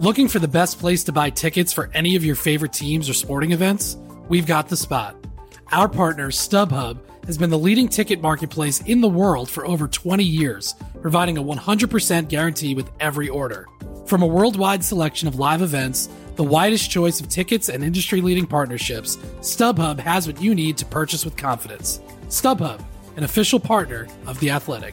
Looking for the best place to buy tickets for any of your favorite teams or sporting events? We've got the spot. Our partner, StubHub, has been the leading ticket marketplace in the world for over 20 years, providing a 100% guarantee with every order. From a worldwide selection of live events, the widest choice of tickets and industry-leading partnerships, StubHub has what you need to purchase with confidence. StubHub, an official partner of The Athletic.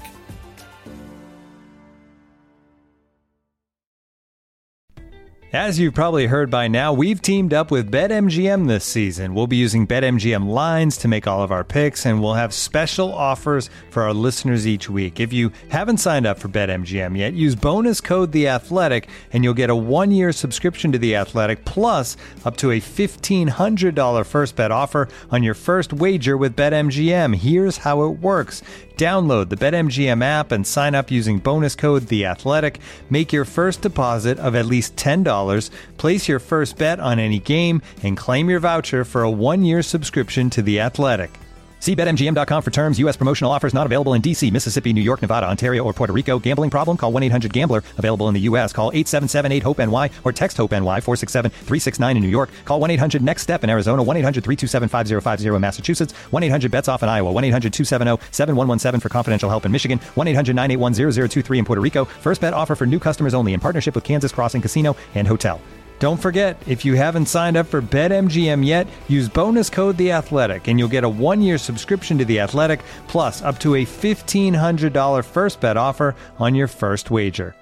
As you've probably heard by now, we've teamed up with BetMGM this season. We'll be using BetMGM lines to make all of our picks, and we'll have special offers for our listeners each week. If you haven't signed up for BetMGM yet, use bonus code THEATHLETIC, and you'll get a 1-year subscription to The Athletic, plus up to a $1,500 first bet offer on your first wager with BetMGM. Here's how it works. Download the BetMGM app and sign up using bonus code THEATHLETIC. Make your first deposit of at least $10. Place your first bet on any game and claim your voucher for a 1-year subscription to The Athletic. See BetMGM.com for terms. U.S. promotional offers not available in D.C., Mississippi, New York, Nevada, Ontario, or Puerto Rico. Gambling problem? Call 1-800-GAMBLER. Available in the U.S. Call 877-8-HOPE-NY or text HOPE-NY 467-369 in New York. Call 1-800-NEXT-STEP in Arizona. 1-800-327-5050 in Massachusetts. 1-800-BETS-OFF in Iowa. 1-800-270-7117 for confidential help in Michigan. 1-800-981-0023 in Puerto Rico. First bet offer for new customers only in partnership with Kansas Crossing Casino and Hotel. Don't forget, if you haven't signed up for BetMGM yet, use bonus code THEATHLETIC, and you'll get a 1-year subscription to The Athletic, plus up to a $1,500 first bet offer on your first wager.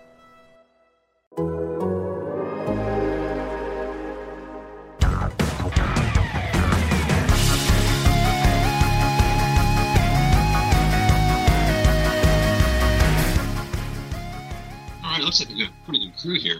All right, looks like we got a pretty good crew here.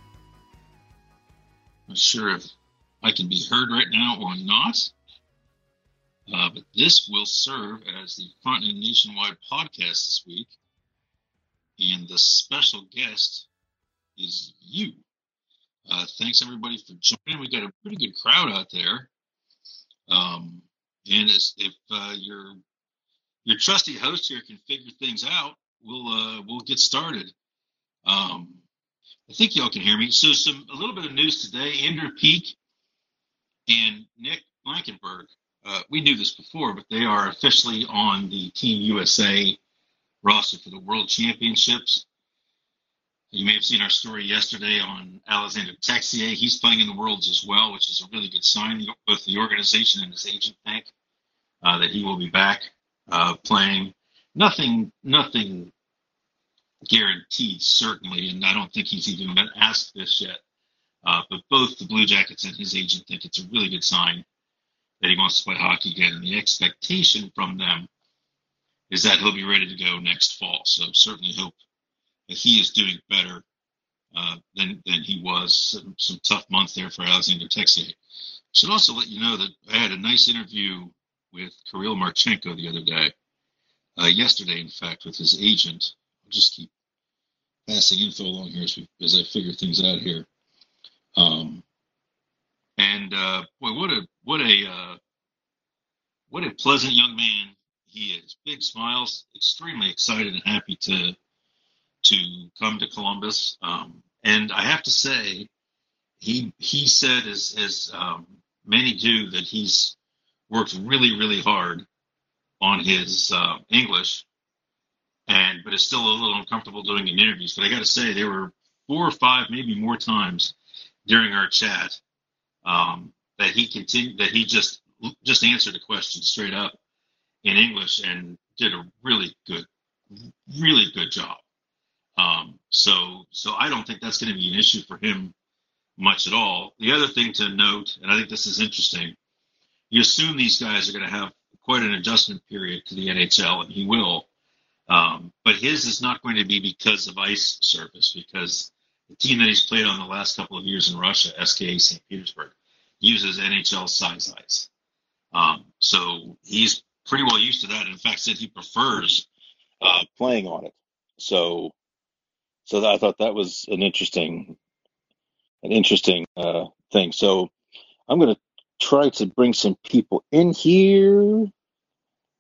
Not sure if I can be heard right now or not, but this will serve as the Front End Nationwide podcast this week, and the special guest is you. Thanks everybody for joining. We got a pretty good crowd out there, and if your trusty host here can figure things out, we'll get started. I think y'all can hear me. So a little bit of news today. Andrew Peak and Nick Blankenberg. We knew this before, but they are officially on the Team USA roster for the World Championships. You may have seen our story yesterday on Alexander Texier. He's playing in the Worlds as well, which is a really good sign. Both the organization and his agent think that he will be back playing. Nothing guaranteed, certainly, and I don't think he's even been asked this yet. But both the Blue Jackets and his agent think it's a really good sign that he wants to play hockey again, and the expectation from them is that he'll be ready to go next fall. So certainly hope that he is doing better than he was. Some tough months there for Alexander Texier. Should also let you know that I had a nice interview with Kirill Marchenko the other day, yesterday, in fact, with his agent. I'll just keep passing info along here as I figure things out here. Boy, what a pleasant young man he is. Big smiles, extremely excited and happy to come to Columbus. And I have to say, he said, as many do, that he's worked really, really hard on his English, but is still a little uncomfortable doing in interviews. But I got to say, there were 4 or 5, maybe more times during our chat that he just answered a question straight up in English and did a really good job. So I don't think that's going to be an issue for him much at all. The other thing to note, and I think this is interesting, you assume these guys are going to have quite an adjustment period to the NHL, and he will. But his is not going to be because of ice surface, because the team that he's played on the last couple of years in Russia, SKA St. Petersburg, uses NHL size ice. So he's pretty well used to that. In fact, said he prefers playing on it. So I thought that was an interesting thing. So I'm going to try to bring some people in here.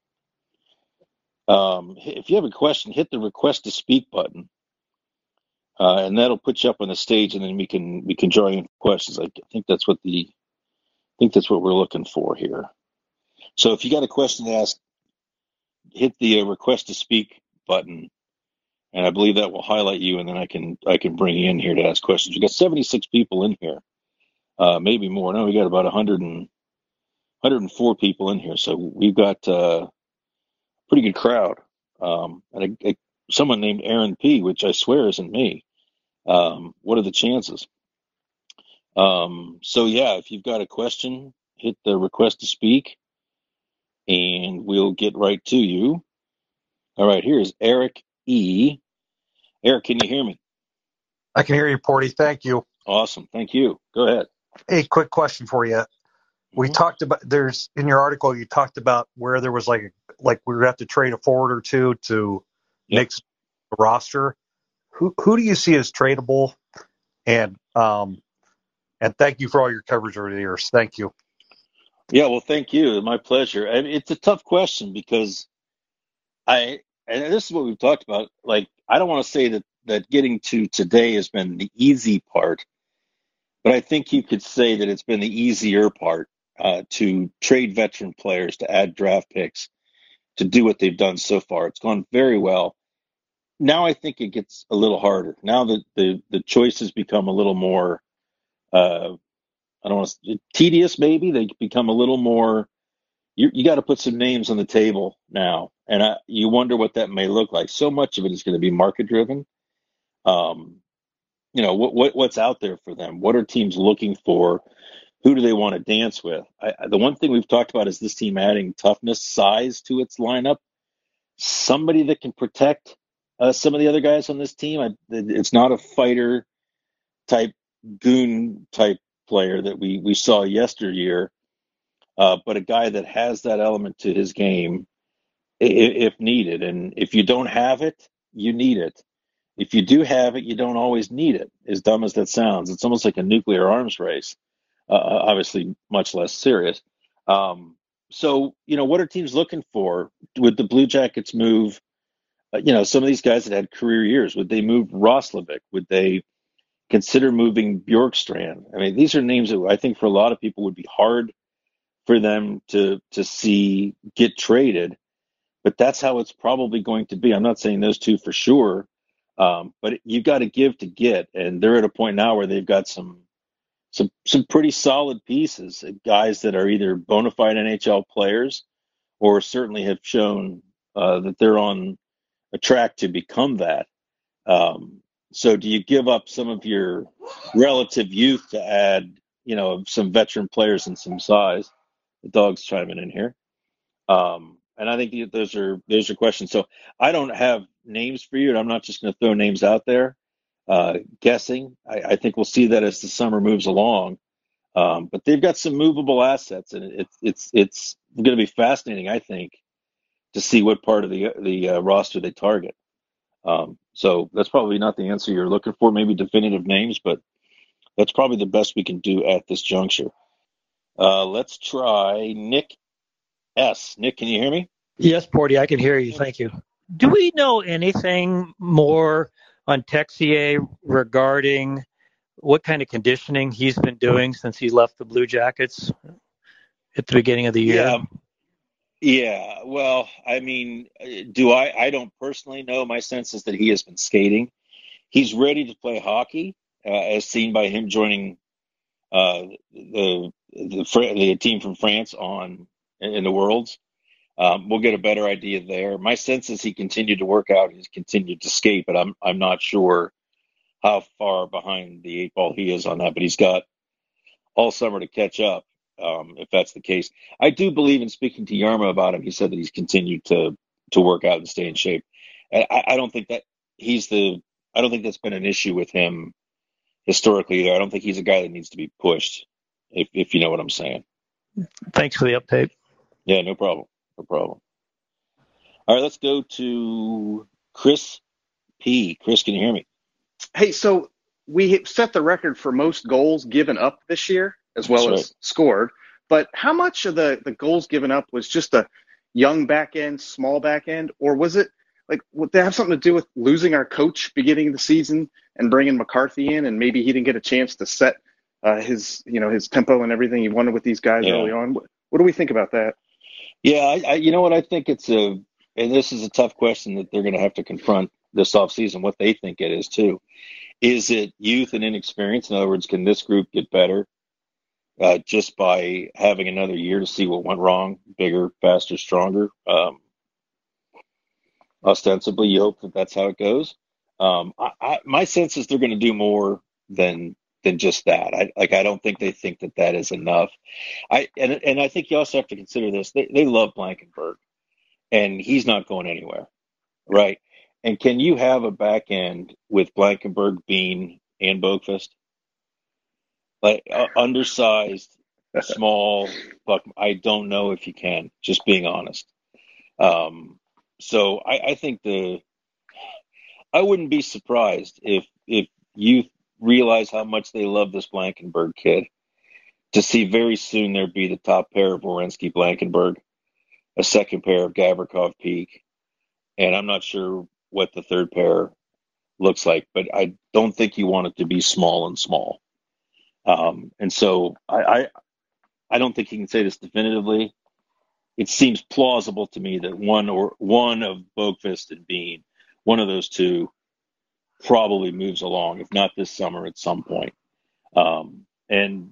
If you have a question, hit the request to speak button. and that'll put you up on the stage, and then we can draw in questions. I think that's what we're looking for here. So if you got a question to ask, hit the request to speak button, and I believe that will highlight you, and then I can bring you in here to ask questions. We got 76 people in here, maybe more. No, we got about 104 people in here, so we've got a pretty good crowd. And someone named Aaron P., which I swear isn't me. What are the chances? So yeah, if you've got a question, hit the request to speak, and we'll get right to you. All right, here's Eric E. Eric, can you hear me? I can hear you, Porty. Thank you. Awesome. Thank you. Go ahead. Hey, quick question for you. We talked about, in your article, you talked about where there was like we would have to trade a forward or two to mix the roster. Who do you see as tradable? And thank you for all your coverage over the years. Thank you. Yeah, well, thank you. My pleasure. I mean, it's a tough question because and this is what we've talked about. Like, I don't want to say that getting to today has been the easy part, but I think you could say that it's been the easier part to trade veteran players, to add draft picks, to do what they've done so far. It's gone very well. Now I think it gets a little harder. Now that the choices become a little more, I don't want to, tedious maybe. They become a little more, you got to put some names on the table now. And you wonder what that may look like. So much of it is going to be market driven. What's out there for them? What are teams looking for? Who do they want to dance with? The one thing we've talked about is this team adding toughness, size to its lineup. Somebody that can protect some of the other guys on this team. It's not a fighter type, goon type player that we saw yesteryear, but a guy that has that element to his game if needed. And if you don't have it, you need it. If you do have it, you don't always need it. As dumb as that sounds, it's almost like a nuclear arms race. Obviously, much less serious. So, what are teams looking for? Would the Blue Jackets move, some of these guys that had career years? Would they move Roslovic? Would they consider moving Bjorkstrand? I mean, these are names that I think for a lot of people would be hard for them to see get traded, but that's how it's probably going to be. I'm not saying those two for sure, but you got to give to get, and they're at a point now where they've got some pretty solid pieces, guys that are either bona fide NHL players or certainly have shown that they're on a track to become that. So do you give up some of your relative youth to add, some veteran players and some size? The dog's chiming in here. And I think those are questions. So I don't have names for you, and I'm not just going to throw names out there guessing. I think we'll see that as the summer moves along. But they've got some movable assets, and it's going to be fascinating, I think, to see what part of the roster they target. So that's probably not the answer you're looking for, maybe definitive names, but that's probably the best we can do at this juncture. Let's try Nick S. Nick, can you hear me? Yes, Porty, I can hear you. Thank you. Do we know anything more on Texier regarding what kind of conditioning he's been doing since he left the Blue Jackets at the beginning of the year? Yeah. Well, I mean, I don't personally know. My sense is that he has been skating. He's ready to play hockey, as seen by him joining the team from France in the Worlds. We'll get a better idea there. My sense is he continued to work out. He's continued to skate, but I'm not sure how far behind the eight ball he is on that. But he's got all summer to catch up, if that's the case. I do believe in speaking to Yarma about him. He said that he's continued to work out and stay in shape. And I don't think that I don't think that's been an issue with him historically either. I don't think he's a guy that needs to be pushed, if you know what I'm saying. Thanks for the update. Yeah, no problem. No problem. All right, let's go to Chris P. Chris, can you hear me? Hey, so we set the record for most goals given up this year, as well as scored. But how much of the goals given up was just a young back end, small back end, or was it like, would that have something to do with losing our coach beginning of the season and bringing McCarthy in, and maybe he didn't get a chance to set his tempo and everything he wanted with these guys early on? What do we think about that? Yeah, I you know what, I think and this is a tough question that they're going to have to confront this offseason, what they think it is too. Is it youth and inexperience? In other words, can this group get better just by having another year to see what went wrong, bigger, faster, stronger? Ostensibly, you hope that that's how it goes. My sense is they're going to do more than just that. I don't think they think that is enough. And I think you also have to consider this. They love Blankenburg, and he's not going anywhere, right? And can you have a back end with Blankenburg, Bean, and Boqvist? Like undersized, small, but I don't know if you can, just being honest. So I think I wouldn't be surprised if you realize how much they love this Blankenburg kid, to see very soon there be the top pair of Werenski Blankenburg, a second pair of Gavrikov Peak, and I'm not sure what the third pair looks like, but I don't think you want it to be small and small. And so I don't think you can say this definitively. It seems plausible to me that one of Boqvist and Bean, one of those two, probably moves along, if not this summer, at some point. And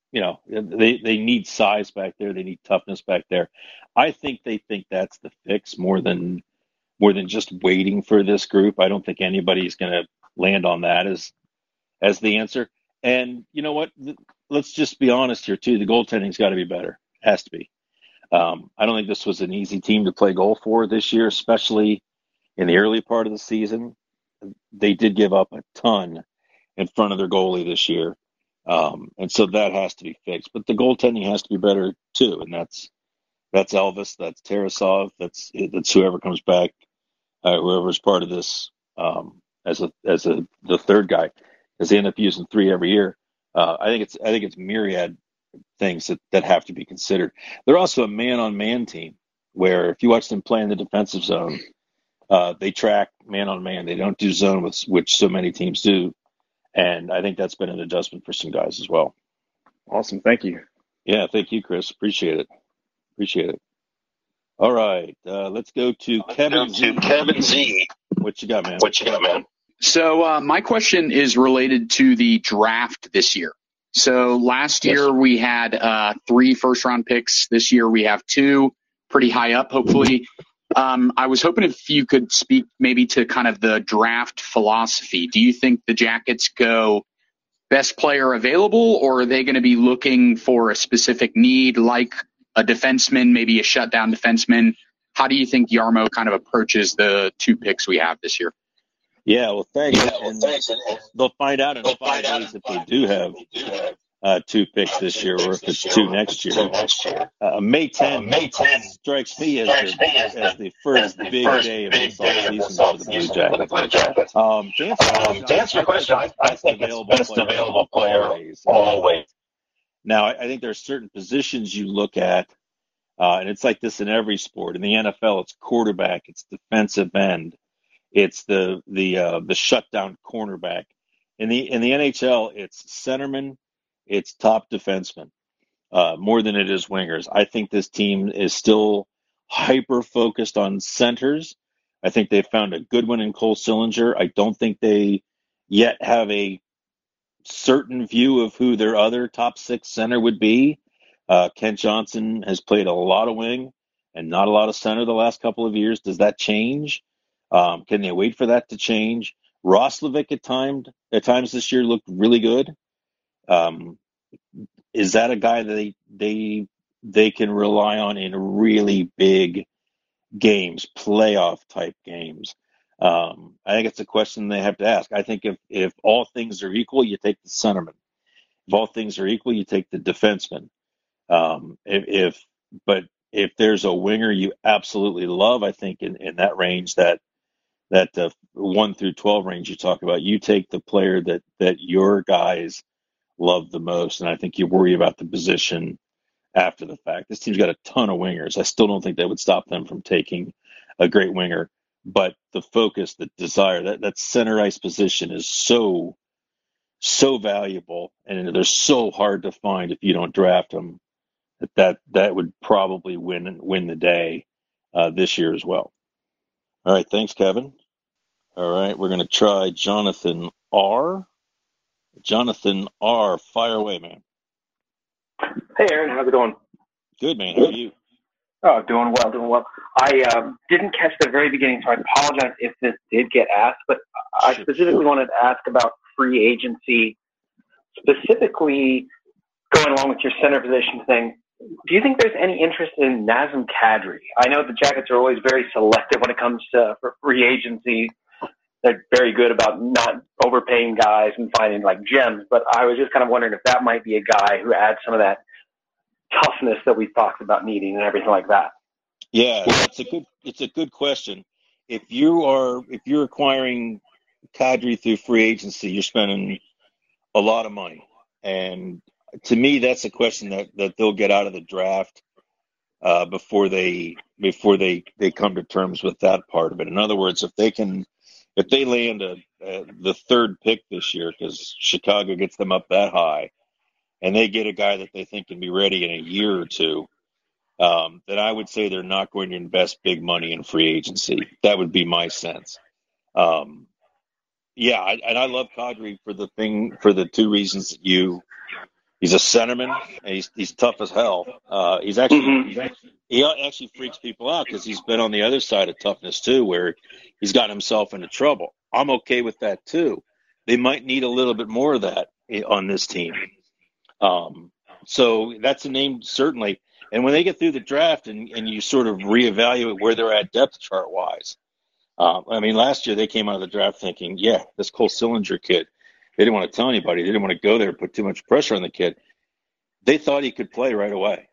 they need size back there, they need toughness back there. I think they think that's the fix more than just waiting for this group. I don't think anybody's going to land on that as the answer. And you know what? Let's just be honest here too. The goaltending's got to be better. It has to be. I don't think this was an easy team to play goal for this year, especially in the early part of the season. They did give up a ton in front of their goalie this year. And so that has to be fixed. But the goaltending has to be better too. And that's Elvis, that's Tarasov, that's whoever comes back, whoever's part of this as the third guy, because they end up using three every year. I think it's myriad things that have to be considered. They're also a man-on-man team, where if you watch them play in the defensive zone, they track man-on-man. They don't do zone, which so many teams do. And I think that's been an adjustment for some guys as well. Awesome. Thank you. Yeah, thank you, Chris. Appreciate it. All right. Let's go to Kevin Z. What you got, man? So my question is related to the draft this year. So last year we had 3 first-round picks. This year we have 2, pretty high up, hopefully. I was hoping if you could speak maybe to kind of the draft philosophy. Do you think the Jackets go best player available, or are they going to be looking for a specific need like a defenseman, maybe a shutdown defenseman? How do you think Jarmo kind of approaches the 2 picks we have this year? Yeah, well, thanks. They'll find out in 5 days if they do have 2 picks this year, or if it's 2 next year. May 10th strikes me as the first big day of this offseason for the Blue Jackets. To answer your question, I think it's best available player always. Now, I think there are certain positions you look at, and it's like this in every sport. In the NFL, it's quarterback, it's defensive end, it's the shutdown cornerback. In the NHL, it's centerman, it's top defenseman, more than it is wingers. I think this team is still hyper focused on centers. I think they've found a good one in Cole Sillinger. I don't think they yet have a certain view of who their other top 6 center would be. Kent Johnson has played a lot of wing and not a lot of center the last couple of years. Does that change? Can they wait for that to change? Roslovic at times this year looked really good. Is that a guy that they can rely on in really big games, playoff type games? I think it's a question they have to ask. I think if all things are equal, you take the centerman. If all things are equal, you take the defenseman. But if there's a winger you absolutely love, I think in that range, that 1 through 12 range you talk about, you take the player that your guys love the most. And I think you worry about the position after the fact. This team's got a ton of wingers. I still don't think that would stop them from taking a great winger. but the focus, the desire, that center ice position is so valuable, and they're so hard to find if you don't draft them. That would probably win the day this year as well. All right, thanks, Kevin. All right, we're going to try Jonathan R. Jonathan R., fire away, man. Hey, Aaron, how's it going? Good, man. How are you? Oh, doing well. I didn't catch the very beginning, so I apologize if this did get asked, but I specifically wanted to ask about free agency, specifically going along with your center position thing. Do you think there's any interest in Nazem Kadri? I know the Jackets are always very selective when it comes to free agency. They're very good about not overpaying guys and finding like gems, but I was just kind of wondering if that might be a guy who adds some of that toughness that we talked about needing and everything like that. Yeah, it's a good question. If you're acquiring Kadri through free agency, you're spending a lot of money. And to me, that's a question that they'll get out of the draft before they come to terms with that part of it. In other words, if they land the third pick this year, because Chicago gets them up that high, and they get a guy that they think can be ready in a year or two, then I would say they're not going to invest big money in free agency. That would be my sense. And I love Kadri for the two reasons that he's a centerman, and he's tough as hell. He actually freaks people out because he's been on the other side of toughness too, where he's gotten himself into trouble. I'm okay with that too. They might need a little bit more of that on this team. So that's a name, certainly. And when they get through the draft and you sort of reevaluate where they're at depth chart wise, last year they came out of the draft thinking, this Cole Sillinger kid, they didn't want to tell anybody. They didn't want to go there and put too much pressure on the kid. They thought he could play right away.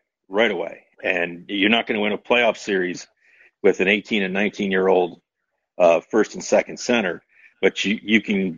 And you're not going to win a playoff series with an 18 and 19-year-old first and second center, but you can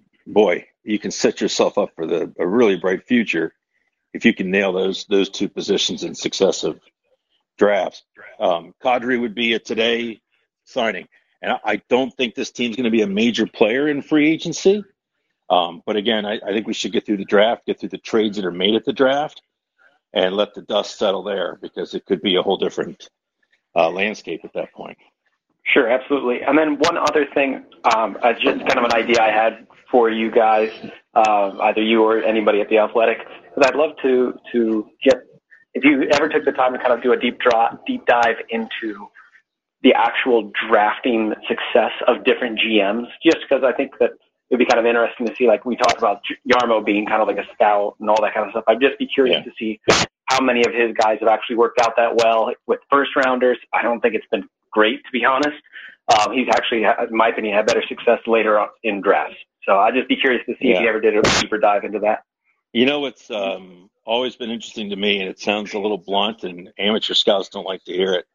set yourself up for a really bright future if you can nail those two positions in successive drafts. Kadri would be a today signing. And I don't think this team's going to be a major player in free agency. But again, I think we should get through the draft, get through the trades that are made at the draft, and let the dust settle there, because it could be a whole different landscape at that point. Sure, absolutely. And then one other thing, just kind of an idea I had for you guys, either you or anybody at The Athletic, because I'd love to get, if you ever took the time to kind of do a deep dive into the actual drafting success of different GMs, just because I think that it'd be kind of interesting to see, like we talked about Jarmo being kind of like a scout and all that kind of stuff. I'd just be curious to see how many of his guys have actually worked out that well with first rounders. I don't think it's been great, to be honest. He's actually, in my opinion, had better success later on in drafts. So I'd just be curious to see if you ever did a deeper dive into that. You know, it's always been interesting to me, and it sounds a little blunt, and amateur scouts don't like to hear it,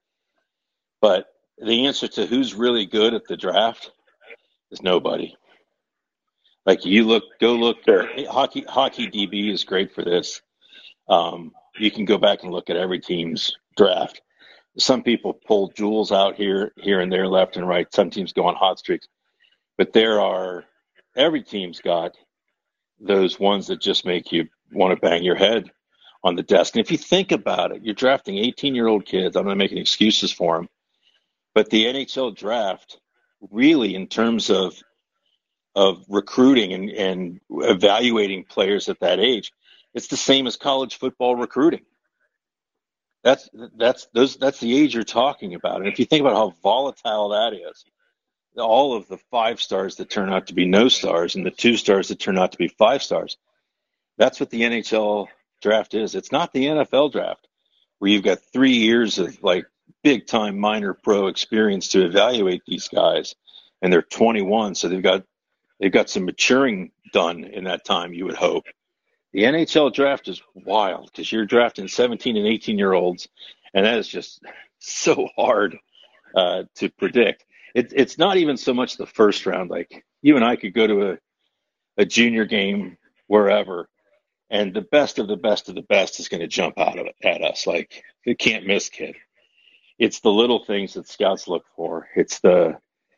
but the answer to who's really good at the draft is nobody. Like go look. Hockey DB is great for this. You can go back and look at every team's draft. Some people pull jewels out here and there, left and right. Some teams go on hot streaks, but every team's got those ones that just make you want to bang your head on the desk. And if you think about it, you're drafting 18-year-old kids. I'm not making excuses for them, but the NHL draft, really, in terms of recruiting and evaluating players at that age, it's the same as college football recruiting. That's the age you're talking about. And if you think about how volatile that is, all of the 5 stars that turn out to be no stars and the 2 stars that turn out to be 5 stars, that's what the NHL draft is. It's not the NFL draft where you've got 3 years of like big time minor pro experience to evaluate these guys, and they're 21, so they've got some maturing done in that time, you would hope. The NHL draft is wild because you're drafting 17 and 18-year-olds, and that is just so hard to predict. It's not even so much the first round. Like, you and I could go to a junior game wherever, and the best of the best of the best is going to jump out at us. Like, you can't miss, kid. It's the little things that scouts look for. It's the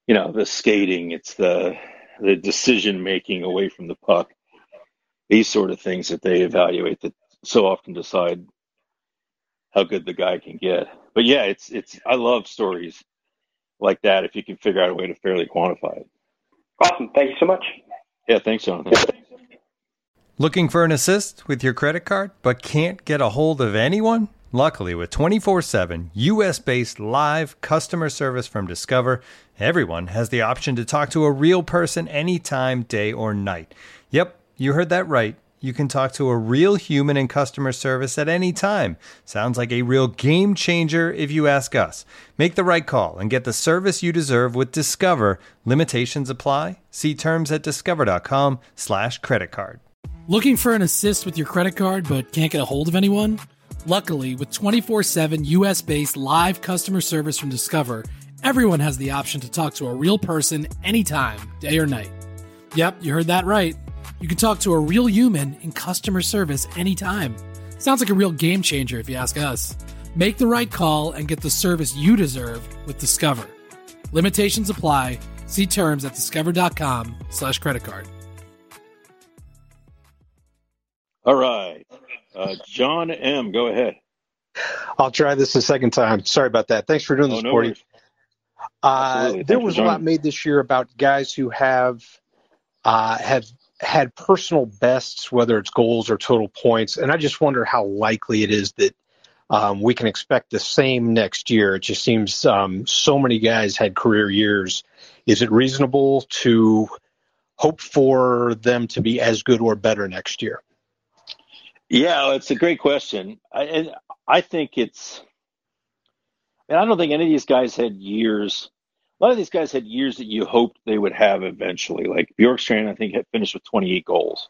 the skating, it's the decision making away from the puck, these sort of things that they evaluate that so often decide how good the guy can get. But yeah, it's I love stories like that if you can figure out a way to fairly quantify it. Awesome. Thank you so much. Yeah, thanks, Jonathan. Looking for an assist with your credit card but can't get a hold of anyone? Luckily, with 24/7 U.S.-based live customer service from Discover, everyone has the option to talk to a real person anytime, day or night. Yep, you heard that right. You can talk to a real human in customer service at any time. Sounds like a real game changer if you ask us. Make the right call and get the service you deserve with Discover. Limitations apply. See terms at discover.com/creditcard. Looking for an assist with your credit card but can't get a hold of anyone? Luckily, with 24/7 US-based live customer service from Discover, everyone has the option to talk to a real person anytime, day or night. Yep, you heard that right. You can talk to a real human in customer service anytime. Sounds like a real game changer if you ask us. Make the right call and get the service you deserve with Discover. Limitations apply. See terms at discover.com/creditcard. All right. John M., go ahead. I'll try this a second time. Sorry about that. Thanks for doing this, no Cordy. There was a lot joining. made this year about guys who have had personal bests, whether it's goals or total points, and I just wonder how likely it is that we can expect the same next year. It just seems so many guys had career years. Is it reasonable to hope for them to be as good or better next year? Yeah, it's a great question. I think I don't think any of these guys had years. A lot of these guys had years that you hoped they would have eventually. Like Bjorkstrand, I think, had finished with 28 goals.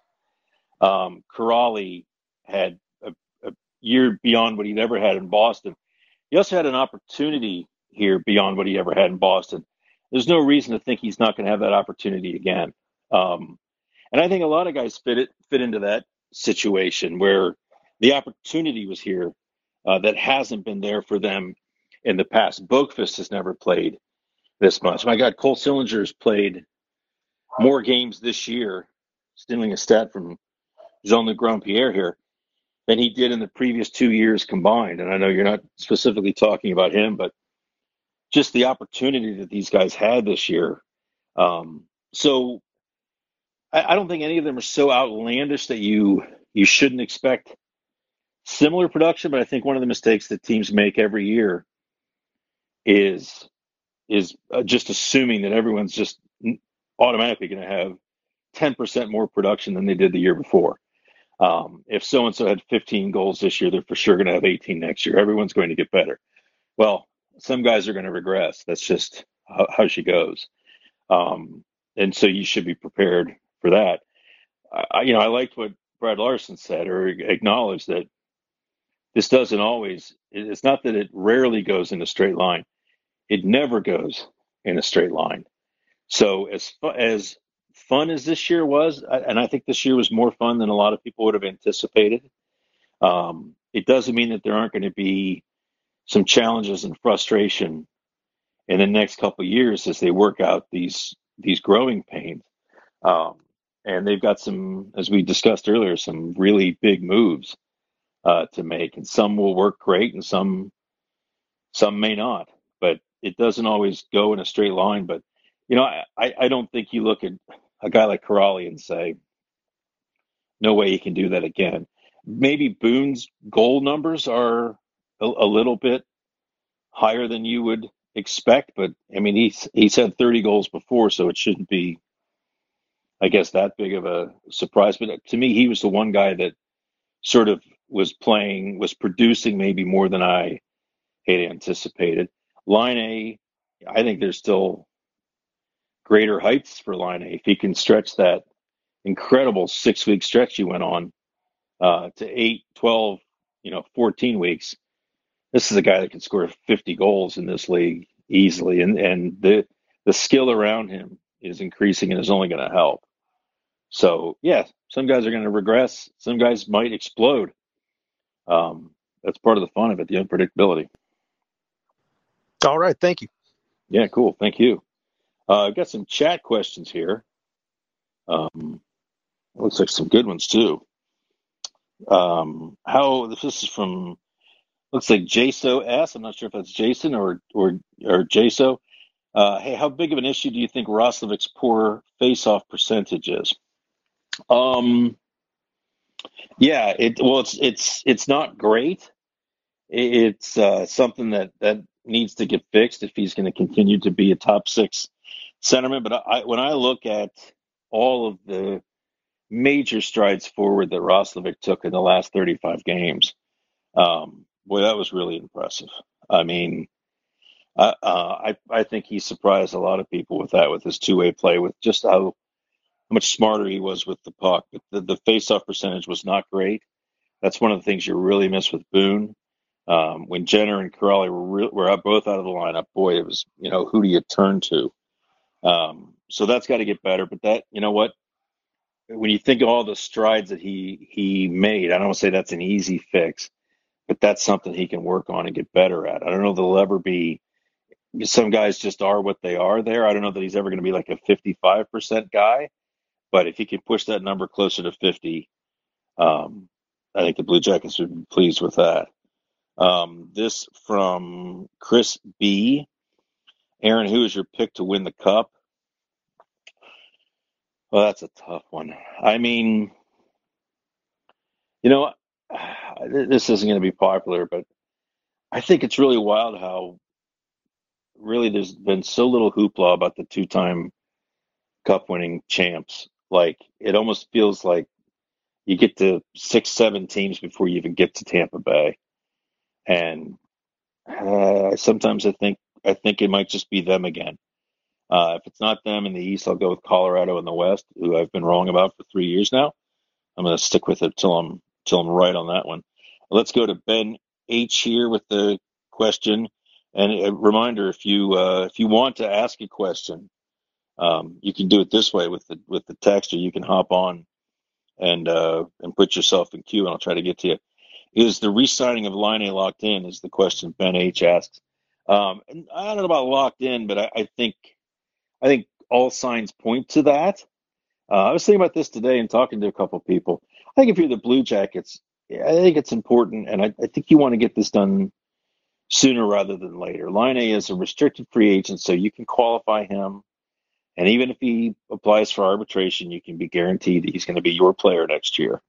Kuraly had a year beyond what he'd ever had in Boston. He also had an opportunity here beyond what he ever had in Boston. There's no reason to think he's not going to have that opportunity again. And I think a lot of guys fit into that situation where the opportunity was here that hasn't been there for them in the past. Boqvist has never played this much. My God, Cole Sillinger's played more games this year, stealing a stat from Jean-Luc Grandpierre here, than he did in the previous 2 years combined. And I know you're not specifically talking about him, but just the opportunity that these guys had this year. So I don't think any of them are so outlandish that you shouldn't expect similar production. But I think one of the mistakes that teams make every year is just assuming that everyone's just automatically going to have 10% more production than they did the year before. If so-and-so had 15 goals this year, they're for sure going to have 18 next year. Everyone's going to get better. Well, some guys are going to regress. That's just how she goes. And so you should be prepared for that. I liked what Brad Larson said, or acknowledged, that this doesn't always, it's not that it rarely goes in a straight line. It never goes in a straight line. So as fun as this year was, and I think this year was more fun than a lot of people would have anticipated, it doesn't mean that there aren't going to be some challenges and frustration in the next couple of years as they work out these growing pains. And they've got some, as we discussed earlier, some really big moves to make, and some will work great and some may not, but it doesn't always go in a straight line. But, I don't think you look at a guy like Kuraly and say, no way he can do that again. Maybe Boone's goal numbers are a little bit higher than you would expect, but I mean, he's had 30 goals before, so it shouldn't be, I guess, that big of a surprise. But to me, he was the one guy that sort of was producing maybe more than I had anticipated. Line A, I think there's still greater heights for Line A. If he can stretch that incredible 6-week stretch he went on to 8, 12, 14 weeks, this is a guy that can score 50 goals in this league easily. And the skill around him is increasing and is only going to help. So, yeah, some guys are going to regress. Some guys might explode. That's part of the fun of it, the unpredictability. All right. Thank you. Yeah, cool. Thank you. I've got some chat questions here. Looks like some good ones too. This is from, looks like Jaso S. I'm not sure if that's Jason or Jaso. Hey, how big of an issue do you think Roslovic's poor face-off percentage is? Yeah, it's not great. It's something that needs to get fixed if he's going to continue to be a top 6 centerman. But when I look at all of the major strides forward that Roslovic took in the last 35 games, boy, that was really impressive. I mean, I think he surprised a lot of people with that, with his two-way play, with just how much smarter he was with the puck. But the face-off percentage was not great. That's one of the things you really miss with Boone. When Jenner and Corrali were both out of the lineup, boy, it was, who do you turn to? So that's got to get better. But that, you know what? When you think of all the strides that he made, I don't want to say that's an easy fix, but that's something he can work on and get better at. I don't know if there'll ever be. Some guys just are what they are there. I don't know that he's ever going to be like a 55% guy, but if he can push that number closer to 50, I think the Blue Jackets would be pleased with that. This from Chris B. Aaron, who is your pick to win the Cup? Well, that's a tough one. I mean, this isn't going to be popular, but I think it's really wild how really there's been so little hoopla about the 2-time Cup-winning champs. Like, it almost feels like you get to 6-7 teams before you even get to Tampa Bay. And sometimes I think it might just be them again. If it's not them in the East, I'll go with Colorado in the West, who I've been wrong about for 3 years now. I'm going to stick with it till I'm right on that one. Let's go to Ben H here with the question. And a reminder, if you want to ask a question, you can do it this way with the text, or you can hop on and put yourself in queue, and I'll try to get to you. Is the re-signing of Line A locked in? Is the question Ben H asks. And I don't know about locked in, but I think all signs point to that. I was thinking about this today and talking to a couple of people. I think if you're the Blue Jackets, I think it's important, and I think you want to get this done sooner rather than later. Line A is a restricted free agent, so you can qualify him. And even if he applies for arbitration, you can be guaranteed that he's going to be your player next year.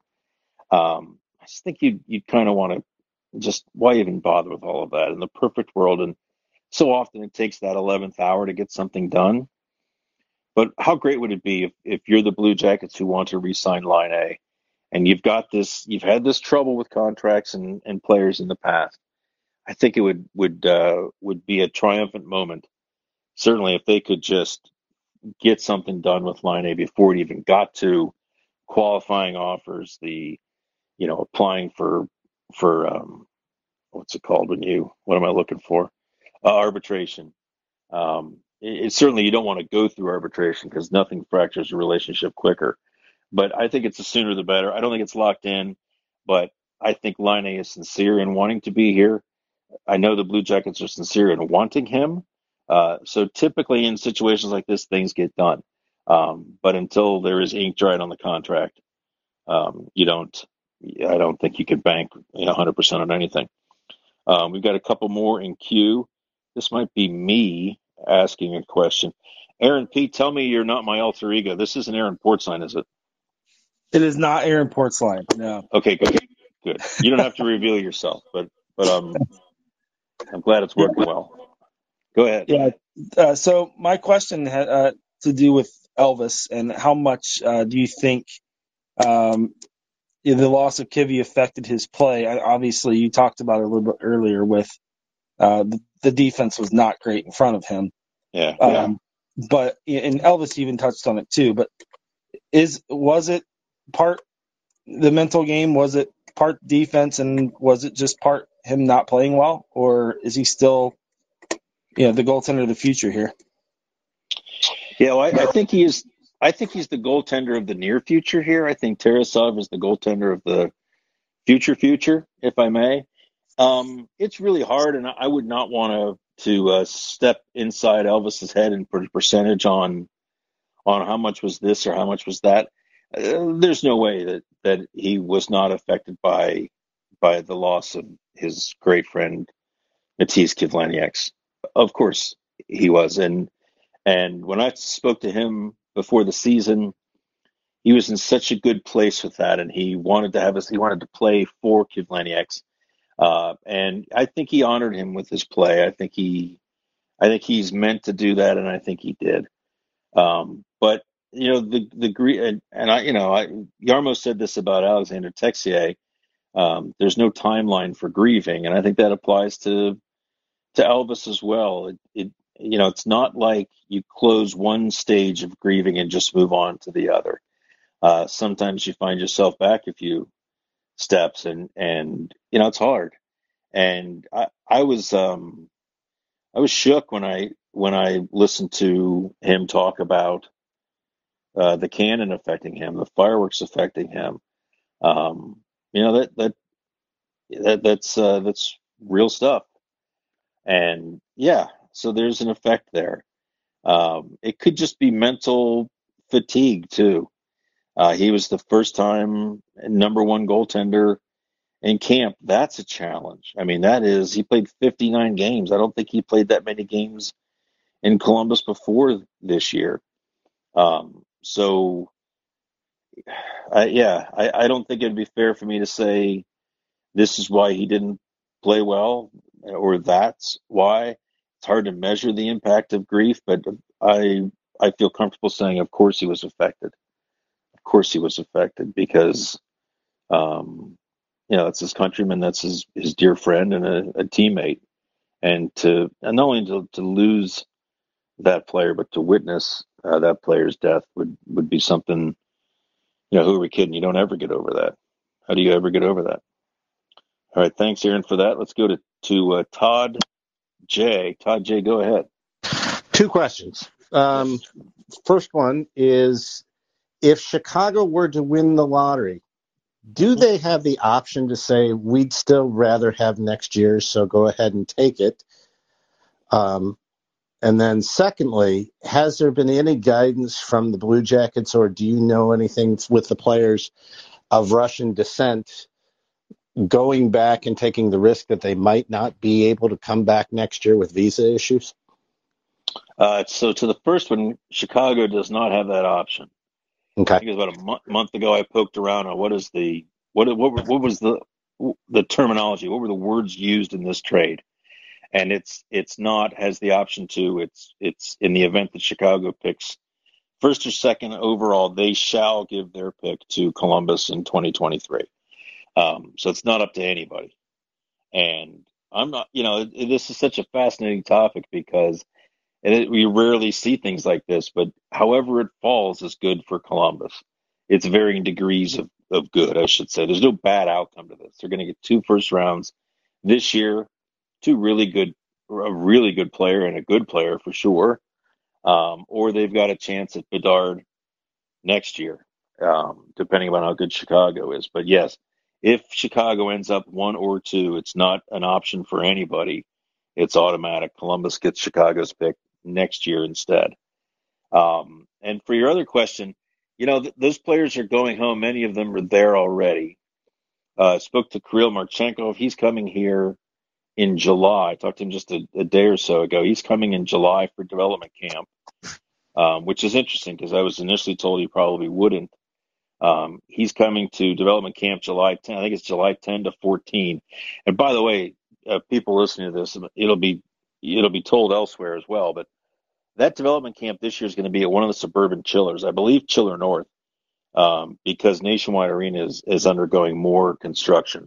I just think you'd kind of want to just, why even bother with all of that in the perfect world? And so often it takes that 11th hour to get something done. But how great would it be if you're the Blue Jackets who want to re-sign Line A, and you've had this trouble with contracts and players in the past? I think it would be a triumphant moment. Certainly, if they could just get something done with Line A before it even got to qualifying offers, applying for what's it called what am I looking for? Arbitration. It's certainly, you don't want to go through arbitration because nothing fractures a relationship quicker. But I think it's the sooner the better. I don't think it's locked in, but I think Line A is sincere in wanting to be here. I know the Blue Jackets are sincere in wanting him. So typically in situations like this, things get done. But until there is ink dried on the contract, I don't think you could bank 100% on anything. We've got a couple more in queue. This might be me asking a question. Aaron Pete, tell me you're not my alter ego. This isn't Aaron Portzline, is it? It is not Aaron Portzline, no. Okay, good. You don't have to reveal yourself, but I'm glad it's working well. Go ahead. Yeah. So my question had to do with Elvis, and how much do you think the loss of Kivy affected his play? Obviously, you talked about it a little bit earlier with the defense was not great in front of him. Yeah. But and Elvis even touched on it too. But was it part the mental game? Was it part defense, and was it just part him not playing well, or is he still the goaltender of the future here? Yeah, well, I think he is. I think he's the goaltender of the near future here. I think Tarasov is the goaltender of the future, if I may. It's really hard, and I would not want to step inside Elvis's head and put a percentage on how much was this or how much was that. There's no way that he was not affected by the loss of his great friend Matiss Kivlenieks. Of course he was, and when I spoke to him before the season, he was in such a good place with that, and he wanted to play for Kivlenieks, and I think he honored him with his play. I think he's meant to do that, and I think he did. But the Jarmo said this about Alexander Texier. There's no timeline for grieving, and I think that applies to Elvis as well. It's not like you close one stage of grieving and just move on to the other. Sometimes you find yourself back a few steps, and it's hard. And I was shook when I listened to him talk about the cannon affecting him, the fireworks affecting him. That's real stuff. And yeah, so there's an effect there. It could just be mental fatigue too. He was the first time number one goaltender in camp. That's a challenge. I mean, he played 59 games. I don't think he played that many games in Columbus before this year. So I don't think it'd be fair for me to say this is why he didn't play well, or that's why. It's hard to measure the impact of grief, but I feel comfortable saying, of course he was affected. Of course he was affected because, it's his countryman, that's his dear friend and a teammate. And not only to lose that player, but to witness that player's death would be something, who are we kidding? You don't ever get over that. How do you ever get over that? All right, thanks, Aaron, for that. Let's go to Todd J. Todd J, go ahead. Two questions. First one is, if Chicago were to win the lottery, do they have the option to say, we'd still rather have next year, so go ahead and take it? And then secondly, has there been any guidance from the Blue Jackets, or do you know anything with the players of Russian descent going back and taking the risk that they might not be able to come back next year with visa issues? So to the first one, Chicago does not have that option. Okay. I think it was about a month ago I poked around on what was the terminology, what were the words used in this trade, and it's not has the option to. It's in the event that Chicago picks first or second overall, they shall give their pick to Columbus in 2023. So it's not up to anybody. And I'm not, this is such a fascinating topic because we rarely see things like this, but however it falls is good for Columbus. It's varying degrees of good, I should say. There's no bad outcome to this. They're going to get 2 first rounds this year, a really good player and a good player for sure. Or they've got a chance at Bedard next year, depending on how good Chicago is. But yes, if Chicago ends up 1 or 2, it's not an option for anybody. It's automatic. Columbus gets Chicago's pick next year instead. And for your other question, those players are going home. Many of them are there already. I spoke to Kirill Marchenko. He's coming here in July. I talked to him just a day or so ago. He's coming in July for development camp, which is interesting because I was initially told he probably wouldn't. He's coming to development camp July 10. I think it's July 10 to 14. And by the way, people listening to this, it'll be told elsewhere as well. But that development camp this year is going to be at one of the suburban chillers, I believe Chiller North, because Nationwide Arena is undergoing more construction.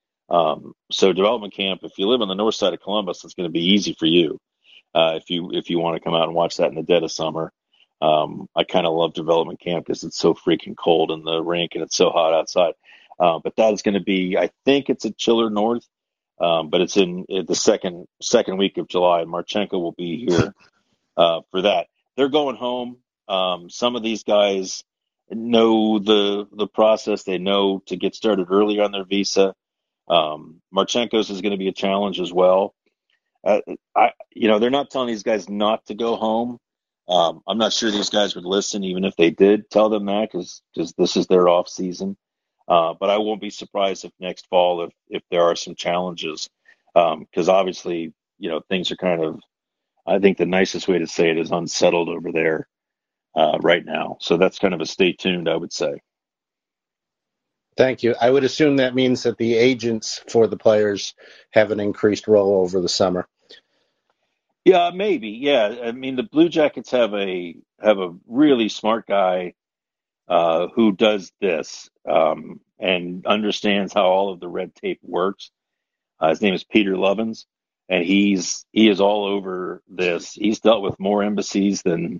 So development camp, if you live on the north side of Columbus, it's going to be easy for you if you want to come out and watch that in the dead of summer. I kind of love development camp because it's so freaking cold in the rink and it's so hot outside. But that is going to be, I think it's at Chiller North, but it's in the second week of July. Marchenko will be here for that. They're going home. Some of these guys know the process. They know to get started early on their visa. Marchenko's is going to be a challenge as well. They're not telling these guys not to go home. I'm not sure these guys would listen, even if they did tell them that, because this is their off season. But I won't be surprised if next fall, if there are some challenges, because obviously, things are kind of, I think the nicest way to say it is unsettled over there right now. So that's kind of a stay tuned, I would say. Thank you. I would assume that means that the agents for the players have an increased role over the summer. Yeah, maybe. Yeah, I mean, the Blue Jackets have a really smart guy who does this and understands how all of the red tape works. His name is Peter Lovins, and he is all over this. He's dealt with more embassies than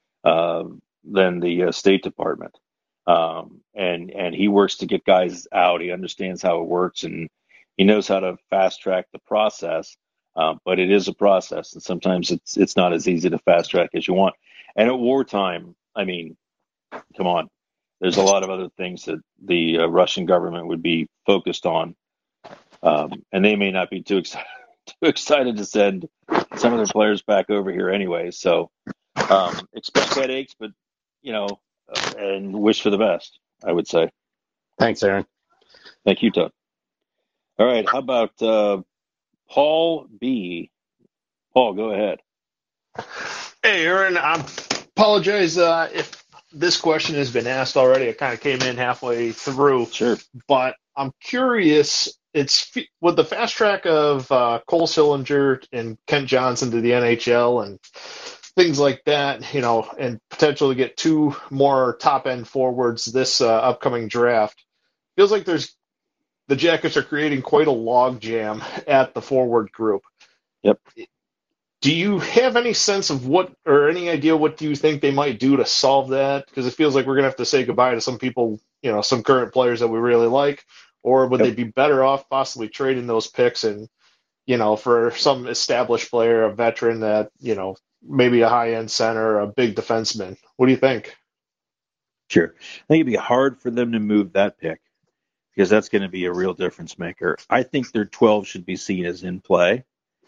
the State Department, and he works to get guys out. He understands how it works, and he knows how to fast track the process. But it is a process, and sometimes it's not as easy to fast track as you want. And at wartime, I mean, come on, there's a lot of other things that the Russian government would be focused on, and they may not be too excited to send some of their players back over here anyway. So expect headaches, but and wish for the best, I would say. Thanks, Aaron. Thank you, Todd. All right, how about Paul B? Paul, go ahead. Hey, Aaron, I apologize if this question has been asked already. I kind of came in halfway through. Sure. But I'm curious, it's with the fast track of Cole Sillinger and Kent Johnson to the NHL and things like that, and potential to get 2 more top-end forwards this upcoming draft. Feels like the Jackets are creating quite a log jam at the forward group. Yep. Do you have any sense of any idea what do you think they might do to solve that? Because it feels like we're going to have to say goodbye to some people, some current players that we really like, or would they be better off possibly trading those picks and, for some established player, a veteran that, maybe a high-end center, a big defenseman? What do you think? Sure. I think it'd be hard for them to move that pick because that's going to be a real difference maker. I think their 12 should be seen as in play.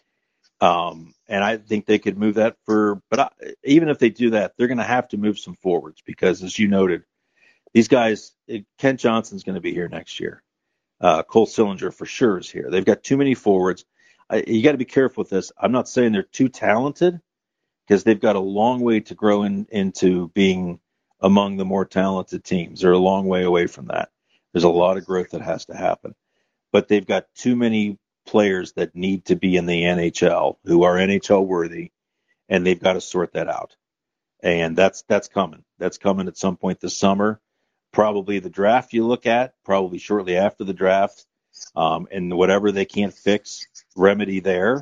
And I think they could move that even if they do that, they're going to have to move some forwards because, as you noted, these guys, Kent Johnson's going to be here next year. Cole Sillinger for sure is here. They've got too many forwards. You got to be careful with this. I'm not saying they're too talented because they've got a long way to grow into being among the more talented teams. They're a long way away from that. There's a lot of growth that has to happen. But they've got too many players that need to be in the NHL who are NHL worthy, and they've got to sort that out. And that's coming. That's coming at some point this summer. Probably the draft you look at, probably shortly after the draft, and whatever they can't fix, remedy there.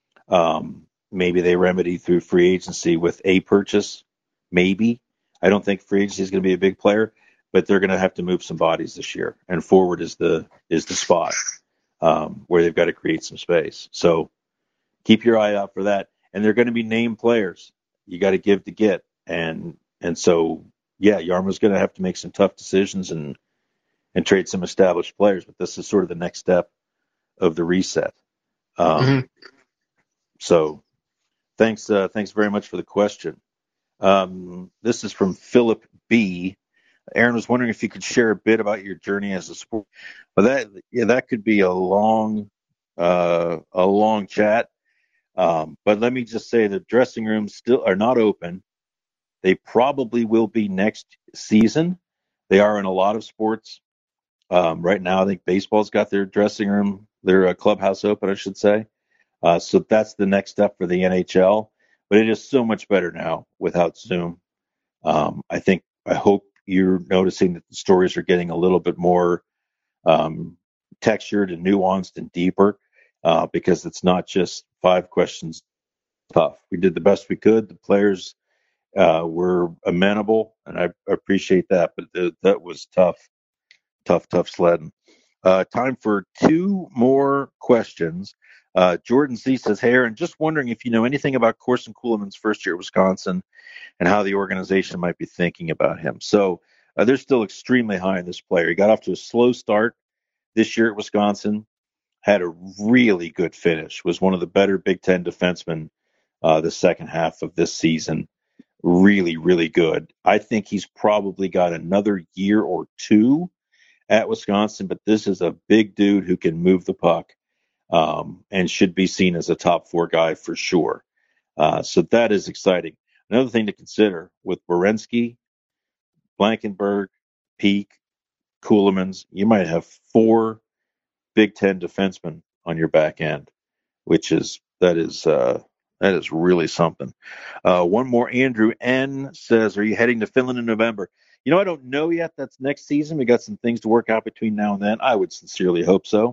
Maybe they remedy through free agency with a purchase. Maybe. I don't think free agency is going to be a big player, but they're going to have to move some bodies this year, and forward is the spot where they've got to create some space. So keep your eye out for that. And they're going to be named players. You got to give to get, and so Jarmo's going to have to make some tough decisions and trade some established players. But this is sort of the next step of the reset. So thanks very much for the question. This is from Philip B. Aaron was wondering if you could share a bit about your journey as a sport. But that could be a long chat. But let me just say the dressing rooms still are not open. They probably will be next season. They are in a lot of sports. Right now, I think baseball's got their dressing room, their clubhouse open, I should say. So that's the next step for the NHL. But it is so much better now without Zoom. I hope you're noticing that the stories are getting a little bit more textured and nuanced and deeper because it's not just 5 questions tough. We did the best we could. The players were amenable, and I appreciate that, but that was tough sledding. Time for 2 more questions. Jordan Z says, "Hey, Aaron, just wondering if you know anything about Corson Kuhlman's first year at Wisconsin and how the organization might be thinking about him." So they're still extremely high in this player. He got off to a slow start this year at Wisconsin. had a really good finish, was one of the better Big Ten defensemen the second half of this season. Really, really good. I think he's probably got another year or two at Wisconsin, but this is a big dude who can move the puck and should be seen as a top 4 guy for sure. So that is exciting. Another thing to consider with Werenski, Blankenberg, Peak, Ceulemans, you might have 4 Big Ten defensemen on your back end, that is really something. One more, Andrew N. says, are you heading to Finland in November? I don't know yet. That's next season. We got some things to work out between now and then. I would sincerely hope so.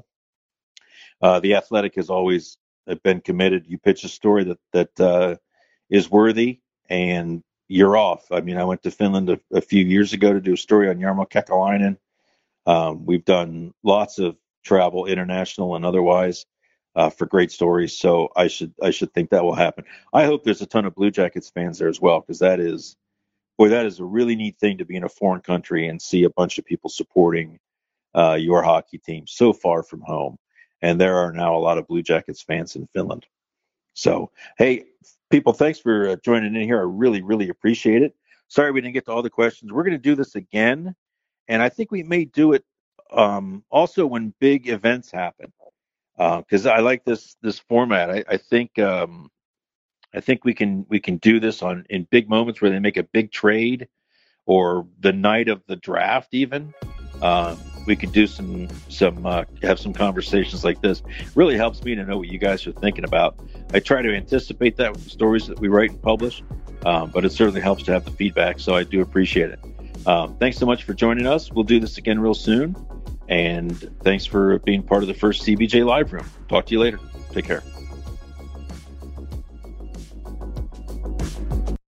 The Athletic has always been committed. You pitch a story that is worthy, and you're off. I mean, I went to Finland a few years ago to do a story on Jarmo Kekalainen. We've done lots of travel, international and otherwise, for great stories. So I should think that will happen. I hope there's a ton of Blue Jackets fans there as well, because that is a really neat thing to be in a foreign country and see a bunch of people supporting your hockey team so far from home. And there are now a lot of Blue Jackets fans in Finland. So, hey, people, thanks for joining in here. I really, really appreciate it. Sorry we didn't get to all the questions. We're going to do this again, and I think we may do it also when big events happen, because I like this format. I think we can do this in big moments where they make a big trade, or the night of the draft even. We could do have some conversations like this. It really helps me to know what you guys are thinking about. I try to anticipate that with the stories that we write and publish, but it certainly helps to have the feedback, so I do appreciate it. Thanks so much for joining us. We'll do this again real soon, and thanks for being part of the first CBJ Live Room. Talk to you later. Take care.